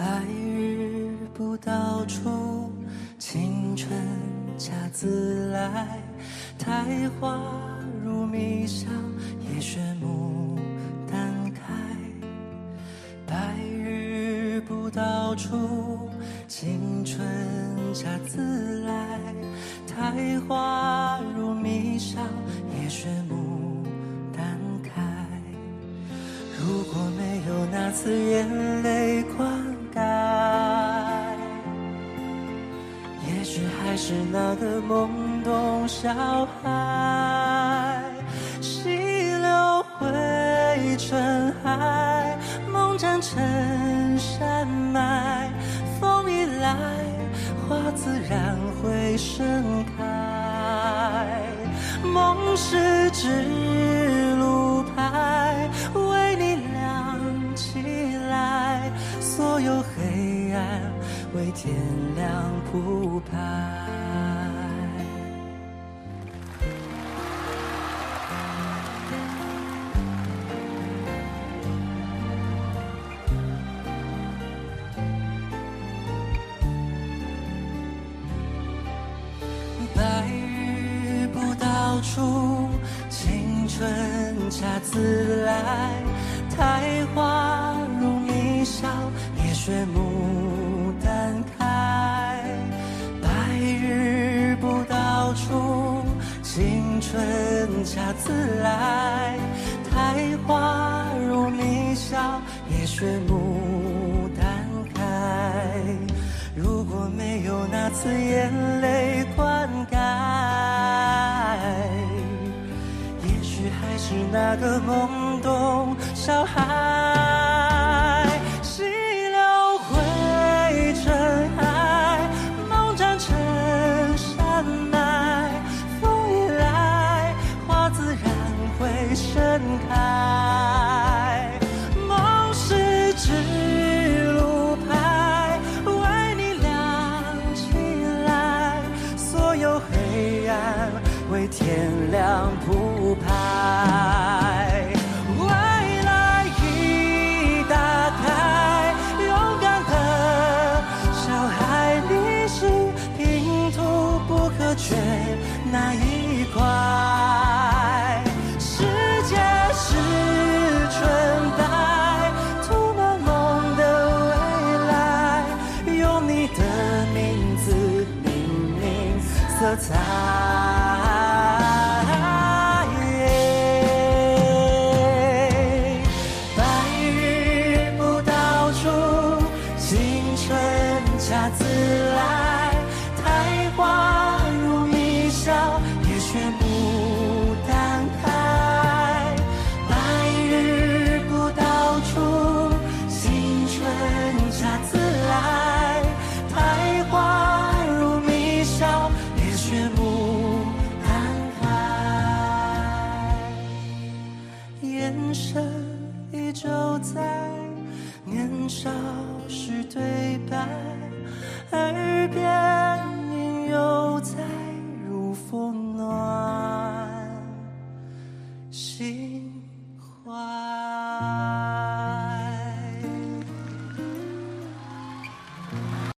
白日不到处，青春恰自来。苔花如迷香，也学牡丹开。白日不到处，青春恰自来。苔花如迷香，也学牡丹开。如果没有那次眼泪灌溉，也许还是那个懵懂小孩。溪流汇成海，梦缠成山脉。风一来，花自然会盛开。梦是指路牌，为你亮起来，所有黑暗为天亮铺排。白日不到处，青春恰自来。苔花如迷香，也学牡丹开。白日不到处，青春恰自来。苔花如迷香，也学牡丹开。如果没有那次眼泪灌溉，也许还是那个懵懂小孩。溪流汇成海，梦缠成山脉。风一来，花自然会盛开。梦是指路牌，为你亮起来，所有黑暗为天亮铺排。未来已打开，勇敢的小孩，你是拼图不可缺那一块。世界是纯白，涂满梦的未来，用你的名字命名色彩。恰自来，苔花如迷香，也学牡丹开。白日不到处，青春恰自来。苔花如迷香，也学牡丹开。眼神依旧在，年少时对白。